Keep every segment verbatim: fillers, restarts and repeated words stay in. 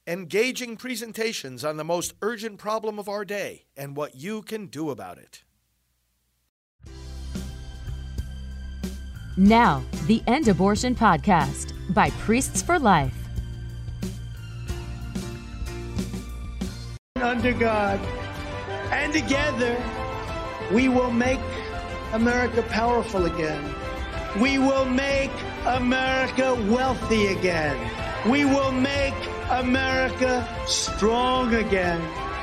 engaging presentations on the most urgent problem of our day and what you can do about it. Now, the End Abortion Podcast by Priests for Life. Under God, and together we will make America powerful again. We will make America wealthy again. We will make America strong again.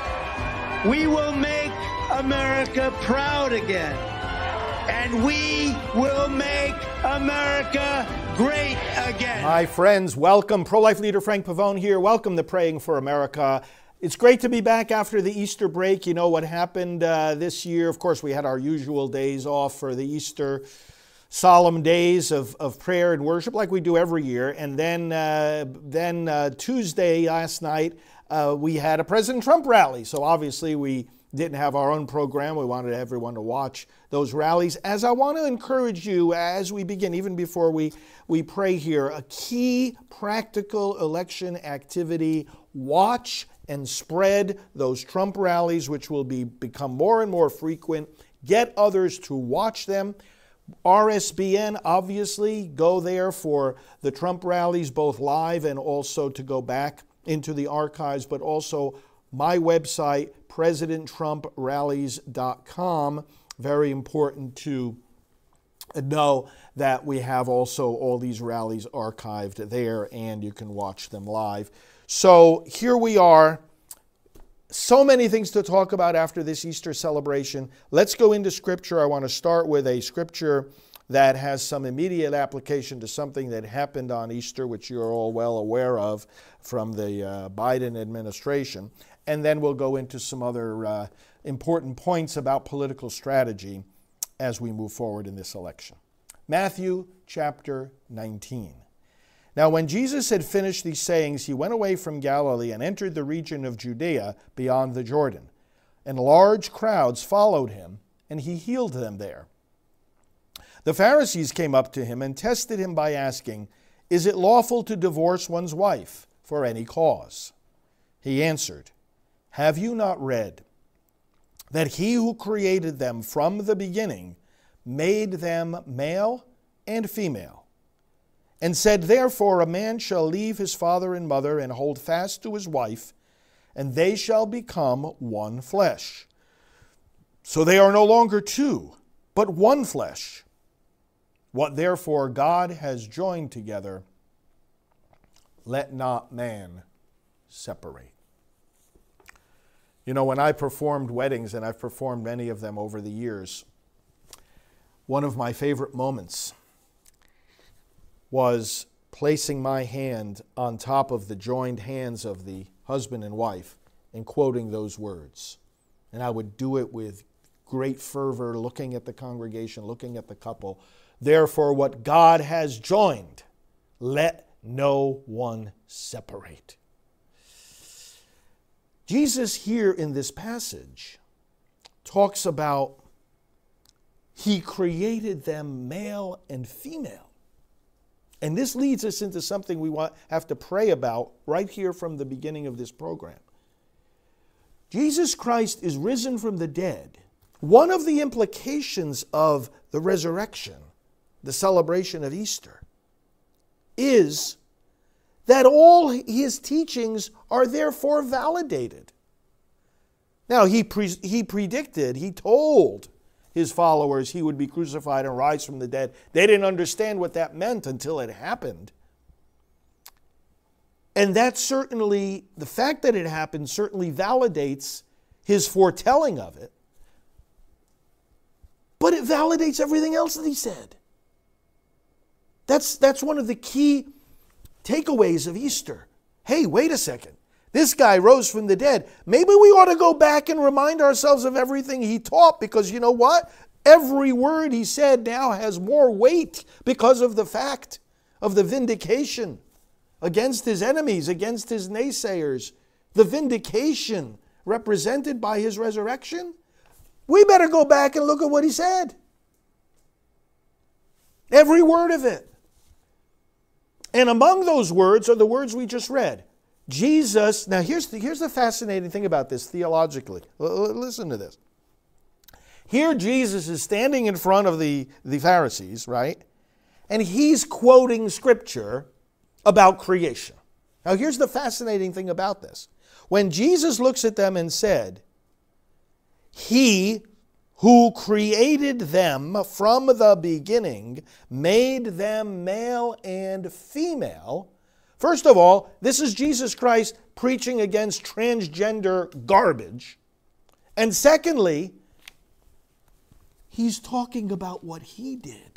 We will make America proud again. And we will make America great again. My friends, welcome. Pro-life leader Frank Pavone here. Welcome to Praying for America. It's great to be back after the Easter break. You know what happened uh, this year. Of course, we had our usual days off for the Easter solemn days of, of prayer and worship like we do every year. And then, uh, then uh, Tuesday last night, uh, we had a President Trump rally. So obviously we didn't have our own program. We wanted everyone to watch those rallies. As I want to encourage you as we begin, even before we, we pray here, a key practical election activity: watch and spread those Trump rallies, which will be become more and more frequent. Get others to watch them. R S B N, obviously, go there for the Trump rallies, both live and also to go back into the archives, but also my website, president trump rallies dot com. Very important to know that we have also all these rallies archived there, and you can watch them live. So here we are. So many things to talk about after this Easter celebration. Let's go into Scripture. I want to start with a Scripture that has some immediate application to something that happened on Easter, which you're all well aware of from the uh, Biden administration. And then we'll go into some other uh, important points about political strategy as we move forward in this election. Matthew chapter nineteen. Now, when Jesus had finished these sayings, he went away from Galilee and entered the region of Judea beyond the Jordan. And large crowds followed him, and he healed them there. The Pharisees came up to him and tested him by asking, "Is it lawful to divorce one's wife for any cause?" He answered, "Have you not read that he who created them from the beginning made them male and female? And said, therefore, a man shall leave his father and mother and hold fast to his wife, and they shall become one flesh. So they are no longer two, but one flesh. What therefore God has joined together, let not man separate." You know, when I performed weddings, and I've performed many of them over the years, one of my favorite moments was placing my hand on top of the joined hands of the husband and wife and quoting those words. And I would do it with great fervor, looking at the congregation, looking at the couple. Therefore, what God has joined, let no one separate. Jesus here in this passage talks about he created them male and female. And this leads us into something we want, have to pray about right here from the beginning of this program. Jesus Christ is risen from the dead. One of the implications of the resurrection, the celebration of Easter, is that all his teachings are therefore validated. Now, he, pre- he predicted, he told his followers he would be crucified and rise from the dead. They didn't understand what that meant until it happened. And that certainly, the fact that it happened certainly validates his foretelling of it. But it validates everything else that he said. That's, that's one of the key takeaways of Easter. Hey, wait a second. This guy rose from the dead. Maybe we ought to go back and remind ourselves of everything he taught, because you know what? Every word he said now has more weight because of the fact of the vindication against his enemies, against his naysayers. The vindication represented by his resurrection. We better go back and look at what he said. Every word of it. And among those words are the words we just read. Jesus, now here's the, here's the fascinating thing about this theologically. L- l- listen to this. Here Jesus is standing in front of the, the Pharisees, right? And he's quoting scripture about creation. Now here's the fascinating thing about this. When Jesus looks at them and said, He who created them from the beginning made them male and female. First of all, this is Jesus Christ preaching against transgender garbage. And secondly, he's talking about what he did.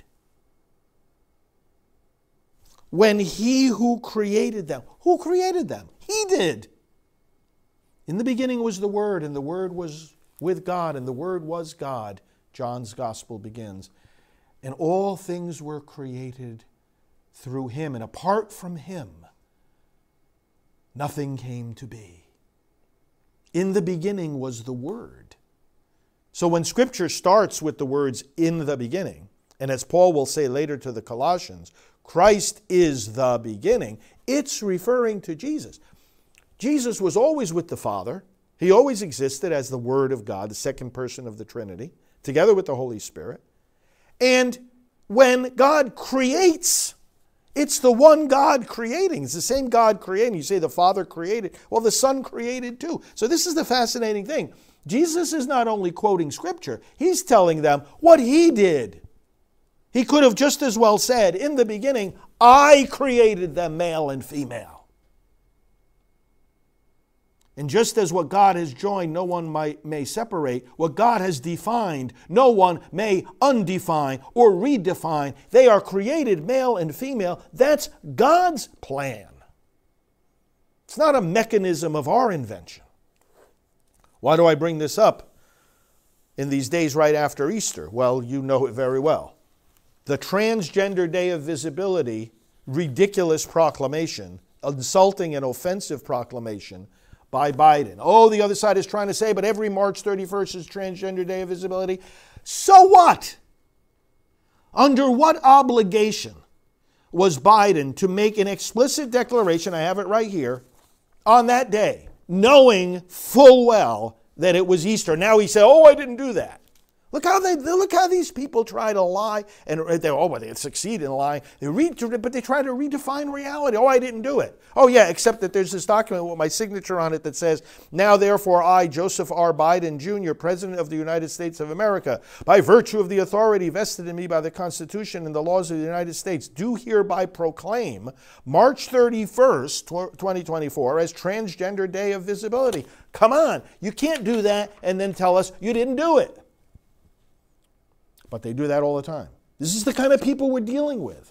When he who created them, who created them? He did. In the beginning was the Word, and the Word was with God, and the Word was God. John's Gospel begins. And all things were created through him, and apart from him, nothing came to be. In the beginning was the Word. So when Scripture starts with the words, in the beginning, and as Paul will say later to the Colossians, Christ is the beginning, it's referring to Jesus. Jesus was always with the Father. He always existed as the Word of God, the second person of the Trinity, together with the Holy Spirit. And when God creates, it's the one God creating. It's the same God creating. You say the Father created. Well, the Son created too. So this is the fascinating thing. Jesus is not only quoting Scripture, he's telling them what he did. He could have just as well said, in the beginning, I created them male and female. And just as what God has joined, no one might, may separate, what God has defined, no one may undefine or redefine. They are created male and female. That's God's plan. It's not a mechanism of our invention. Why do I bring this up in these days right after Easter? Well, you know it very well. The Transgender Day of Visibility, ridiculous proclamation, insulting and offensive proclamation by Biden. Oh, the other side is trying to say, but every March thirty-first is Transgender Day of Visibility. So what? Under what obligation was Biden to make an explicit declaration, I have it right here, on that day, knowing full well that it was Easter? Now he said, oh, I didn't do that. Look how they look how these people try to lie, and they oh, well, they succeed in lying. They read, but they try to redefine reality. Oh, I didn't do it. Oh, yeah, except that there's this document with my signature on it that says, "Now, therefore, I, Joseph R. Biden, Junior, President of the United States of America, by virtue of the authority vested in me by the Constitution and the laws of the United States, do hereby proclaim March thirty-first, twenty twenty-four, as Transgender Day of Visibility." Come on, you can't do that and then tell us you didn't do it. But they do that all the time. This is the kind of people we're dealing with.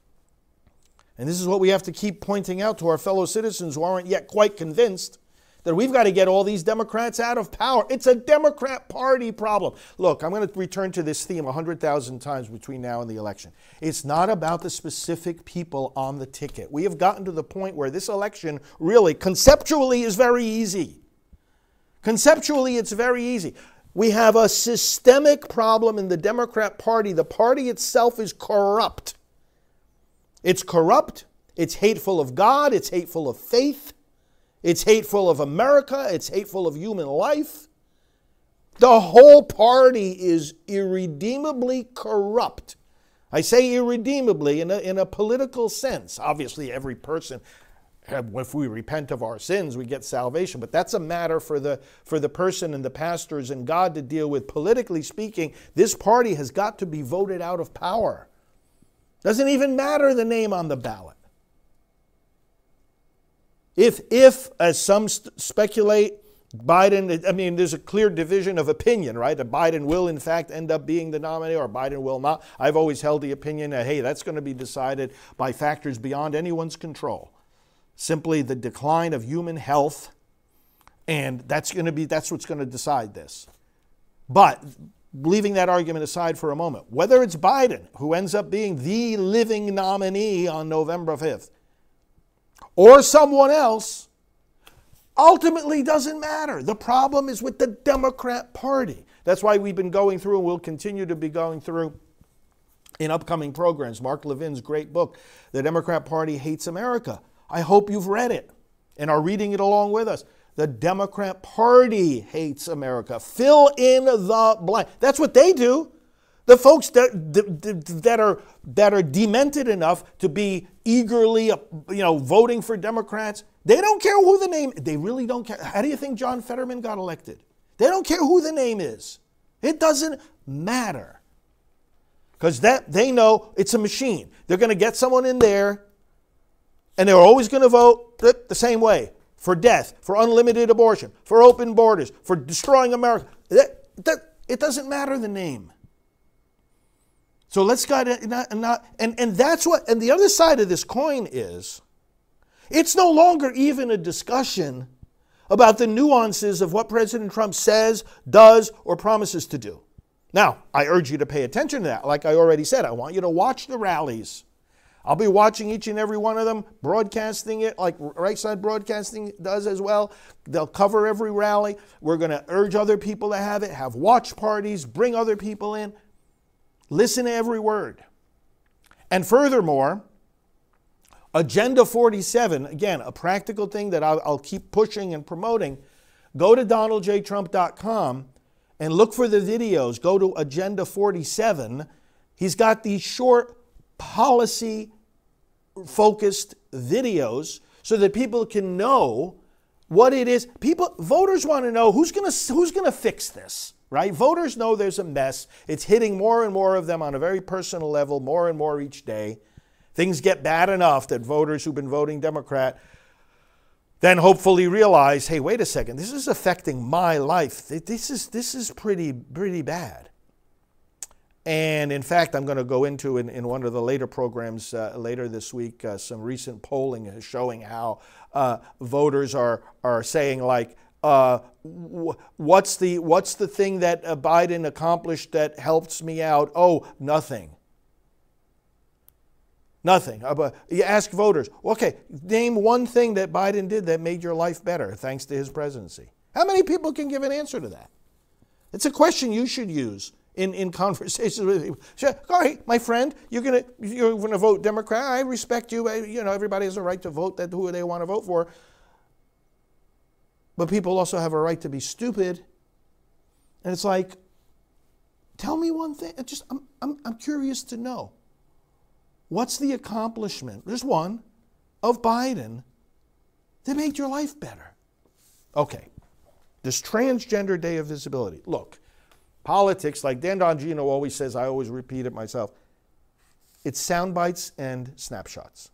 And this is what we have to keep pointing out to our fellow citizens who aren't yet quite convinced that we've got to get all these Democrats out of power. It's a Democrat Party problem. Look, I'm going to return to this theme one hundred thousand times between now and the election. It's not about the specific people on the ticket. We have gotten to the point where this election really, conceptually, is very easy. Conceptually, it's very easy. We have a systemic problem in the Democrat Party. The party itself is corrupt. It's corrupt. It's hateful of God. It's hateful of faith. It's hateful of America. It's hateful of human life. The whole party is irredeemably corrupt. I say irredeemably in a, in a political sense. Obviously, every person, if we repent of our sins, we get salvation. But that's a matter for the, for the person and the pastors and God to deal with. Politically speaking, this party has got to be voted out of power. Doesn't even matter the name on the ballot. If, if as some st- speculate, Biden, I mean, there's a clear division of opinion, right? That Biden will, in fact, end up being the nominee or Biden will not. I've always held the opinion that, hey, that's going to be decided by factors beyond anyone's control. Simply the decline of human health, and that's going to be that's what's going to decide this. But leaving that argument aside for a moment, whether it's Biden who ends up being the living nominee on November fifth, or someone else, ultimately doesn't matter. The problem is with the Democrat Party. That's why we've been going through and will continue to be going through in upcoming programs. Mark Levin's great book, The Democrat Party Hates America. I hope you've read it. and are reading it along with us. The Democrat Party hates America. Fill in the blank. That's what they do. The folks that, that, that are that are demented enough to be eagerly, you know, voting for Democrats, they don't care who the name. They really don't care. How do you think John Fetterman got elected? They don't care who the name is. It doesn't matter, because that they know it's a machine. They're going to get someone in there, and they're always going to vote the same way. For death, for unlimited abortion, for open borders, for destroying America. That, that, it doesn't matter the name. So let's got not, not and, and that's what, and the other side of this coin is, it's no longer even a discussion about the nuances of what President Trump says, does, or promises to do. Now, I urge you to pay attention to that. Like I already said, I want you to watch the rallies. I'll be watching each and every one of them, broadcasting it like Right Side Broadcasting does as well. They'll cover every rally. We're going to urge other people to have it, have watch parties, bring other people in. Listen to every word. And furthermore, Agenda forty-seven, again, a practical thing that I'll, I'll keep pushing and promoting. Go to donald j trump dot com and look for the videos. Go to Agenda forty-seven. He's got these short policy-focused videos so that people can know what it is. People, voters want to know who's going to who's going to fix this, right? Voters know there's a mess. It's hitting more and more of them on a very personal level, more and more each day. Things get bad enough that voters who've been voting Democrat then hopefully realize, hey, wait a second, this is affecting my life. This is this is pretty pretty bad. And in fact, I'm going to go into in, in one of the later programs uh, later this week, uh, some recent polling showing how uh, voters are are saying, like, uh, w- what's the what's the thing that uh, Biden accomplished that helps me out? Oh, nothing. Nothing. Uh, but you ask voters, okay, name one thing that Biden did that made your life better thanks to his presidency. How many people can give an answer to that? It's a question you should use in, in conversations with people. Sure, all right, my friend, you're gonna you're gonna vote Democrat. I respect you. I, you know, everybody has a right to vote that who they want to vote for. But people also have a right to be stupid. And it's like, tell me one thing. It just I'm I'm I'm curious to know. What's the accomplishment? There's one of Biden that made your life better. Okay, this Transgender Day of Visibility. Look, politics, like Dan Bongino always says, I always repeat it myself, it's sound bites and snapshots.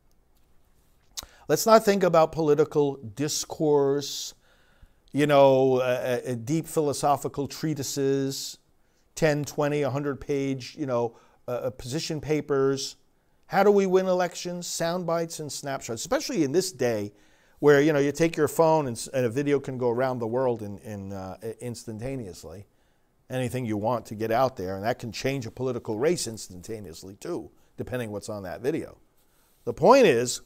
Let's not think about political discourse, you know, uh, uh, deep philosophical treatises, ten, twenty, one hundred page, you know, uh, position papers. How do we win elections? Sound bites and snapshots, especially in this day where, you know, you take your phone and, and a video can go around the world in, in, uh, instantaneously. Anything you want to get out there, and that can change a political race instantaneously too, depending what's on that video. The point is,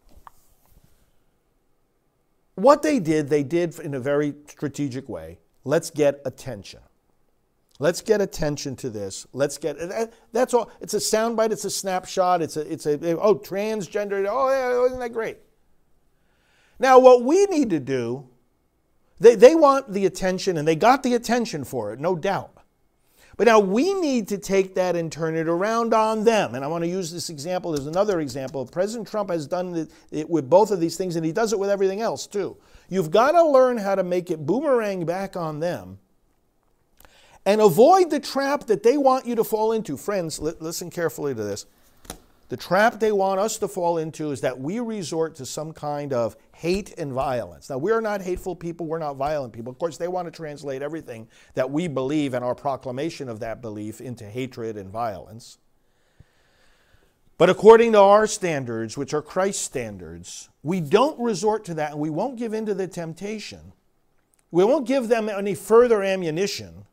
what they did, they did in a very strategic way. Let's get attention. Let's get attention to this. Let's get, that's all. It's a soundbite, it's a snapshot, it's a, it's a, oh, transgender, oh, yeah, isn't that great? Now, what we need to do, they, they want the attention, and they got the attention for it, no doubt. But now we need to take that and turn it around on them. And I want to use this example. There's another example. President Trump has done it with both of these things, and he does it with everything else too. You've got to learn how to make it boomerang back on them and avoid the trap that they want you to fall into. Friends, li- listen carefully to this. The trap they want us to fall into is that we resort to some kind of hate and violence. Now, we're not hateful people. We're not violent people. Of course, they want to translate everything that we believe and our proclamation of that belief into hatred and violence. But according to our standards, which are Christ's standards, we don't resort to that, and we won't give in to the temptation. We won't give them any further ammunition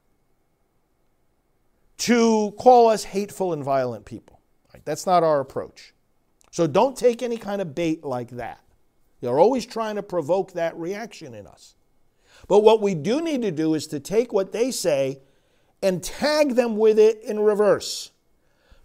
to call us hateful and violent people. Right? That's not our approach. So don't take any kind of bait like that. They're always trying to provoke that reaction in us. But what we do need to do is to take what they say and tag them with it in reverse.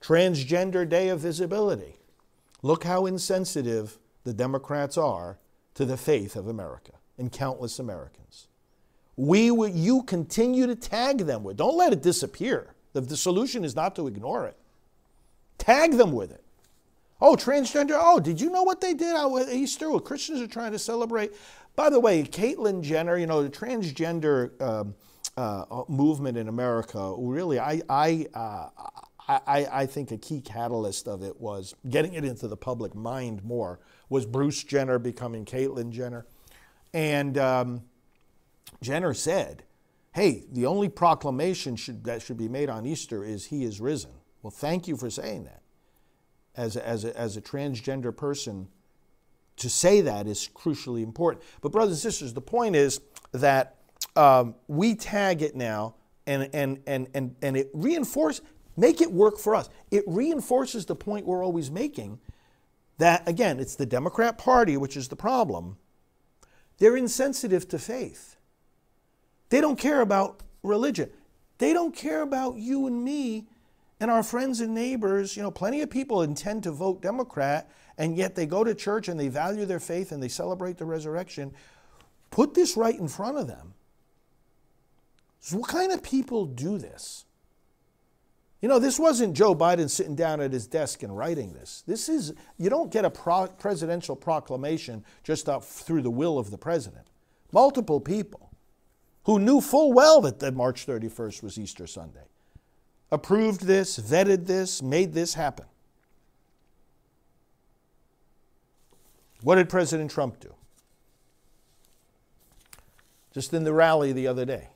Transgender Day of Visibility. Look how insensitive the Democrats are to the faith of America and countless Americans. We will, you continue to tag them with. Don't let it disappear. The, the solution is not to ignore it. Tag them with it. Oh, transgender. Oh, did you know what they did at Easter? Well, Christians are trying to celebrate. By the way, Caitlyn Jenner, you know, the transgender um, uh, movement in America, really, I, I, uh, I, I think a key catalyst of it was getting it into the public mind more, was Bruce Jenner becoming Caitlyn Jenner. And um, Jenner said, hey, the only proclamation should, that should be made on Easter is he is risen. Well, thank you for saying that. As a, as a, as a transgender person, to say that is crucially important. But brothers and sisters, the point is that um, we tag it now, and and and and and it reinforces, make it work for us. It reinforces the point we're always making, that again, it's the Democrat Party which is the problem. They're insensitive to faith. They don't care about religion. They don't care about you and me and our friends and neighbors. You know, plenty of people intend to vote Democrat, and yet they go to church and they value their faith and they celebrate the resurrection. Put this right in front of them. So what kind of people do this? You know, this wasn't Joe Biden sitting down at his desk and writing this. This is, you don't get a pro- presidential proclamation just up through the will of the president. Multiple people who knew full well that, that March thirty-first was Easter Sunday approved this, vetted this, made this happen. What did President Trump do? Just in the rally the other day,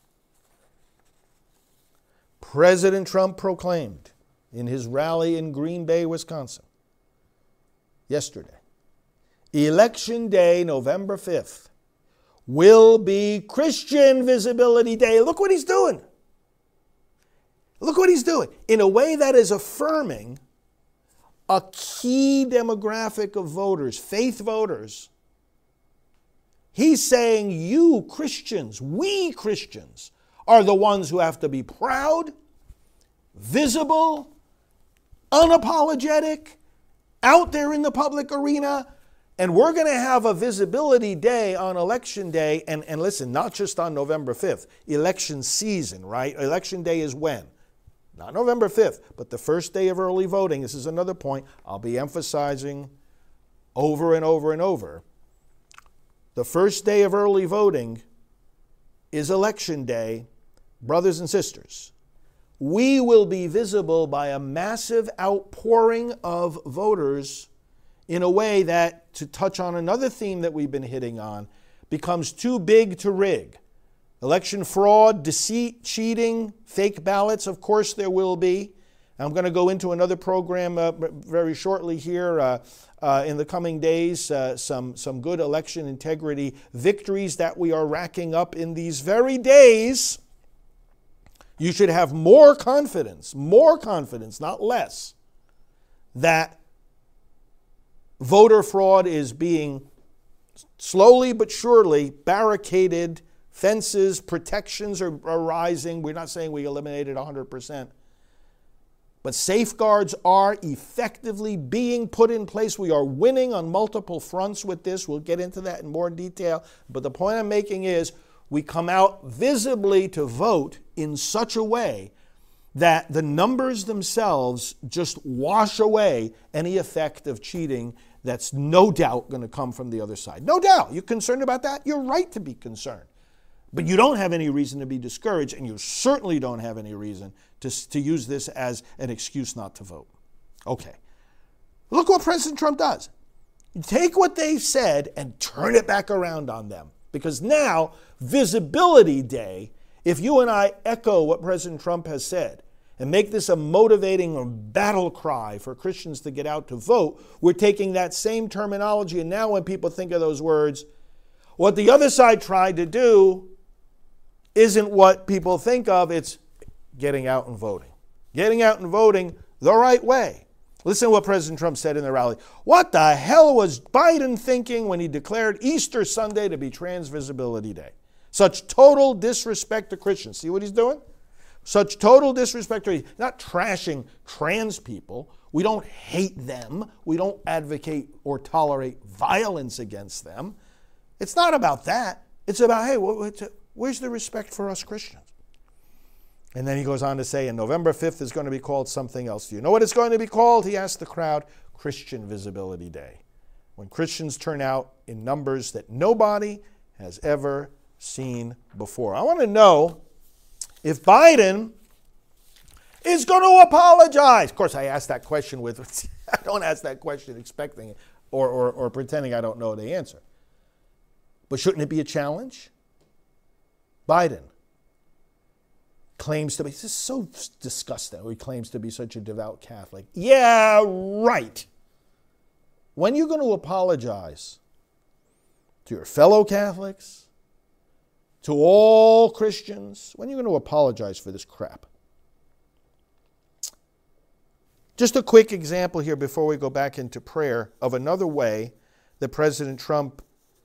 President Trump proclaimed in his rally in Green Bay, Wisconsin, yesterday, Election Day, November fifth, will be Christian Visibility Day. Look what he's doing. Look what he's doing. In a way that is affirming a key demographic of voters, faith voters. He's saying you Christians, we Christians, are the ones who have to be proud, visible, unapologetic, out there in the public arena. And we're going to have a visibility day on Election Day. And, and listen, not just on November fifth, election season, right? Election Day is when? Not November fifth, but the first day of early voting. This is another point I'll be emphasizing over and over and over. The first day of early voting is Election Day. Brothers and sisters, we will be visible by a massive outpouring of voters in a way that, to touch on another theme that we've been hitting on, becomes too big to rig. Election fraud, deceit, cheating, fake ballots, of course there will be. I'm going to go into another program uh, very shortly here uh, uh, in the coming days, uh, some, some good election integrity victories that we are racking up in these very days. You should have more confidence, more confidence, not less, that voter fraud is being slowly but surely barricaded. Fences, protections are, are rising. We're not saying we eliminated one hundred percent. But safeguards are effectively being put in place. We are winning on multiple fronts with this. We'll get into that in more detail. But the point I'm making is we come out visibly to vote in such a way that the numbers themselves just wash away any effect of cheating that's no doubt going to come from the other side. No doubt. You're concerned about that? You're right to be concerned. But you don't have any reason to be discouraged, and you certainly don't have any reason to, to use this as an excuse not to vote. Okay. Look what President Trump does. You take what they've said and turn it back around on them. Because now, Visibility Day, if you and I echo what President Trump has said and make this a motivating battle cry for Christians to get out to vote, we're taking that same terminology, and now when people think of those words, what the other side tried to do isn't what people think of. It's getting out and voting. Getting out and voting the right way. Listen to what President Trump said in the rally. What the hell was Biden thinking when he declared Easter Sunday to be Trans Visibility Day? Such total disrespect to Christians. See what he's doing? Such total disrespect to, not trashing trans people. We don't hate them. We don't advocate or tolerate violence against them. It's not about that. It's about, hey, where's the respect for us Christians? And then he goes on to say, and November fifth is going to be called something else. Do you know what it's going to be called? He asked the crowd, Christian Visibility Day. When Christians turn out in numbers that nobody has ever seen before. I want to know if Biden is going to apologize. Of course, I asked that question with, I don't ask that question expecting or, or, or pretending I don't know the answer. But shouldn't it be a challenge? Biden claims to be, this is so disgusting. He claims to be such a devout Catholic. Yeah, right. When are you going to apologize to your fellow Catholics, to all Christians? When are you going to apologize for this crap? Just a quick example here before we go back into prayer of another way that President Trump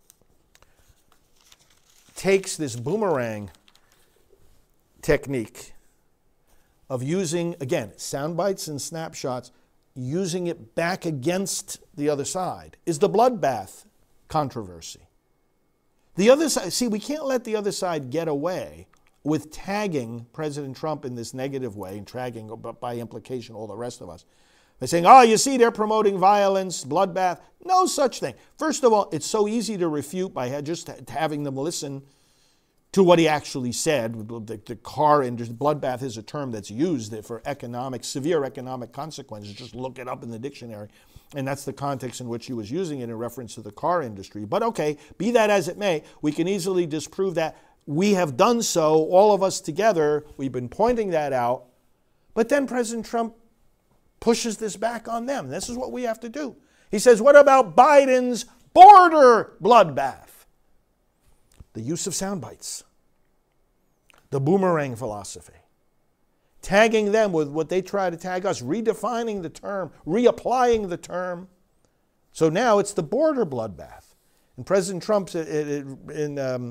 takes this boomerang technique of using, again, sound bites and snapshots, using it back against the other side, is the bloodbath controversy. The other side, see, we can't let the other side get away with tagging President Trump in this negative way and tagging, by implication, all the rest of us. By saying, oh, you see, they're promoting violence, bloodbath. No such thing. First of all, it's so easy to refute by just having them listen to what he actually said. The, the car industry, bloodbath is a term that's used for economic, severe economic consequences. Just look it up in the dictionary. And that's the context in which he was using it in reference to the car industry. But okay, be that as it may, we can easily disprove that. We have done so, all of us together. We've been pointing that out. But then President Trump pushes this back on them. This is what we have to do. He says, what about Biden's border bloodbath? The use of sound bites. The boomerang philosophy. Tagging them with what they try to tag us, redefining the term, reapplying the term. So now it's the border bloodbath. And President Trump's in um,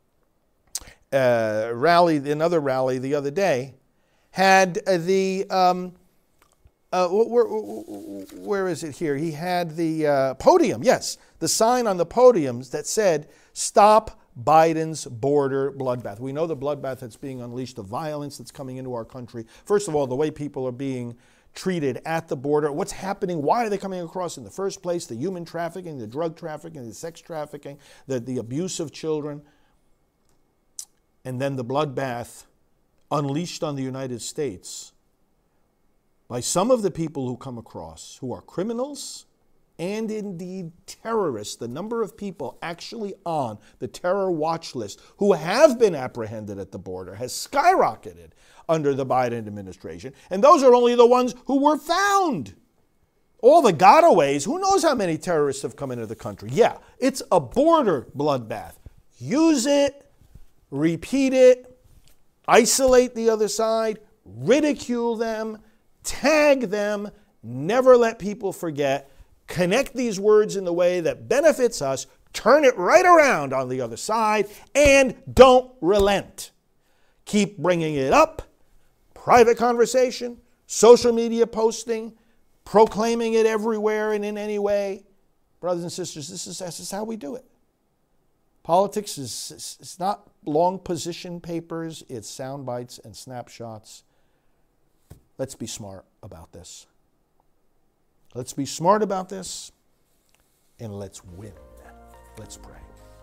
uh, rally, another rally the other day, had the, um, uh, where, where is it here? He had the uh, podium, yes, the sign on the podiums that said, stop Biden's border bloodbath. We know the bloodbath that's being unleashed, the violence that's coming into our country. First of all, the way people are being treated at the border, what's happening, why are they coming across in the first place, the human trafficking, the drug trafficking, the sex trafficking, the, the abuse of children, and then the bloodbath unleashed on the United States by some of the people who come across who are criminals and indeed terrorists. The number of people actually on the terror watch list who have been apprehended at the border has skyrocketed under the Biden administration. And those are only the ones who were found. All the gotaways, who knows how many terrorists have come into the country? Yeah, it's a border bloodbath. Use it, repeat it, isolate the other side, ridicule them, tag them, never let people forget. Connect these words in the way that benefits us, turn it right around on the other side, and don't relent. Keep bringing it up, private conversation, social media posting, proclaiming it everywhere and in any way. Brothers and sisters, this is, this is how we do it. Politics is it's not long position papers, it's sound bites and snapshots. Let's be smart about this. Let's be smart about this, and let's win. Let's pray.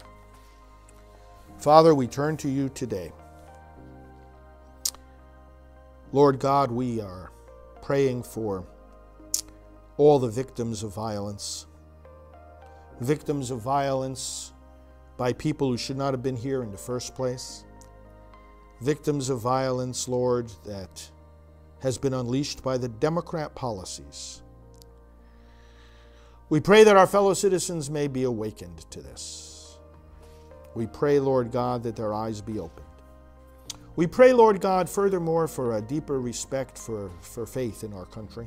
Father, we turn to you today. Lord God, we are praying for all the victims of violence, victims of violence by people who should not have been here in the first place, victims of violence, Lord, that has been unleashed by the Democrat policies. We pray that our fellow citizens may be awakened to this. We pray, Lord God, that their eyes be opened. We pray, Lord God, furthermore, for a deeper respect for, for faith in our country.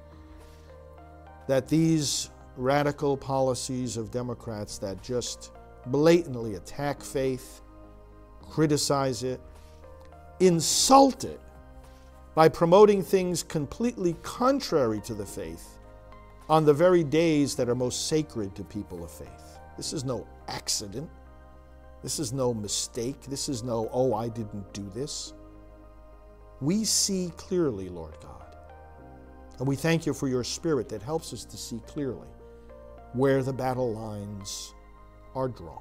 That these radical policies of Democrats that just blatantly attack faith, criticize it, insult it by promoting things completely contrary to the faith on the very days that are most sacred to people of faith. This is no accident. This is no mistake. This is no, oh, I didn't do this. We see clearly, Lord God. And we thank you for your Spirit that helps us to see clearly where the battle lines are drawn.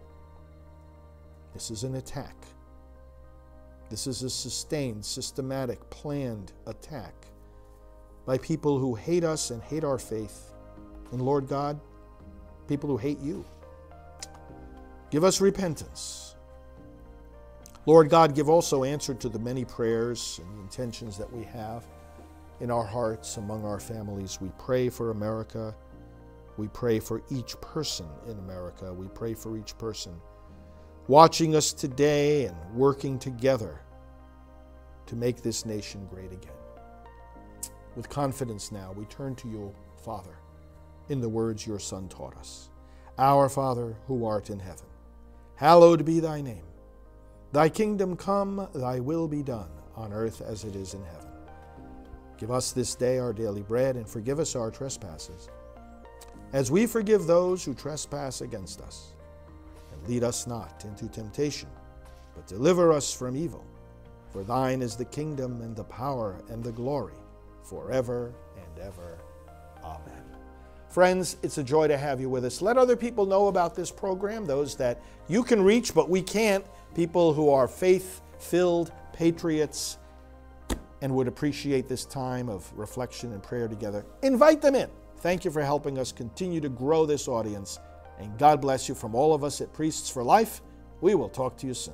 This is an attack. This is a sustained, systematic, planned attack by people who hate us and hate our faith. And Lord God, people who hate you. Give us repentance. Lord God, give also answer to the many prayers and intentions that we have in our hearts, among our families. We pray for America. We pray for each person in America. We pray for each person watching us today and working together to make this nation great again. With confidence now, we turn to you, Father, in the words your Son taught us. Our Father, who art in heaven, hallowed be thy name. Thy kingdom come, thy will be done, on earth as it is in heaven. Give us this day our daily bread, and forgive us our trespasses, as we forgive those who trespass against us. And lead us not into temptation, but deliver us from evil. For thine is the kingdom and the power and the glory, forever and ever. Amen. Friends, it's a joy to have you with us. Let other people know about this program, those that you can reach but we can't, people who are faith-filled patriots and would appreciate this time of reflection and prayer together. Invite them in. Thank you for helping us continue to grow this audience, and God bless you from all of us at Priests for Life. We will talk to you soon.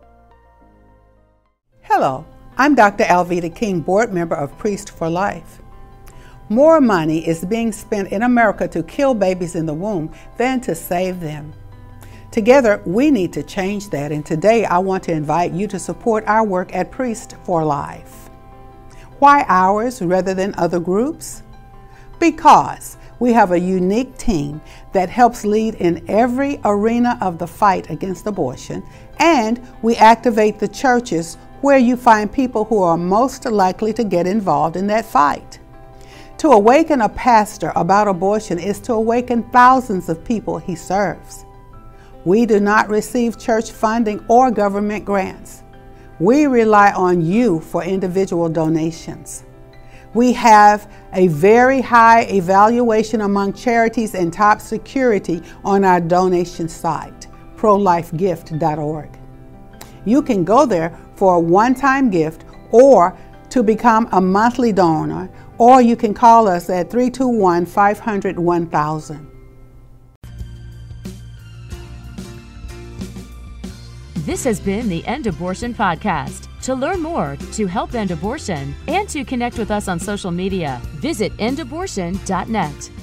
Hello, I'm Doctor Alveda King, board member of Priests for Life. More money is being spent in America to kill babies in the womb than to save them. Together, we need to change that, and today I want to invite you to support our work at Priests for Life. Why ours rather than other groups? Because we have a unique team that helps lead in every arena of the fight against abortion, and we activate the churches where you find people who are most likely to get involved in that fight. To awaken a pastor about abortion is to awaken thousands of people he serves. We do not receive church funding or government grants. We rely on you for individual donations. We have a very high evaluation among charities and top security on our donation site, pro life gift dot org. You can go there for a one-time gift or to become a monthly donor, or you can call us at three two one, five hundred, one thousand. This has been the End Abortion Podcast. To learn more, to help end abortion, and to connect with us on social media, visit end abortion dot net.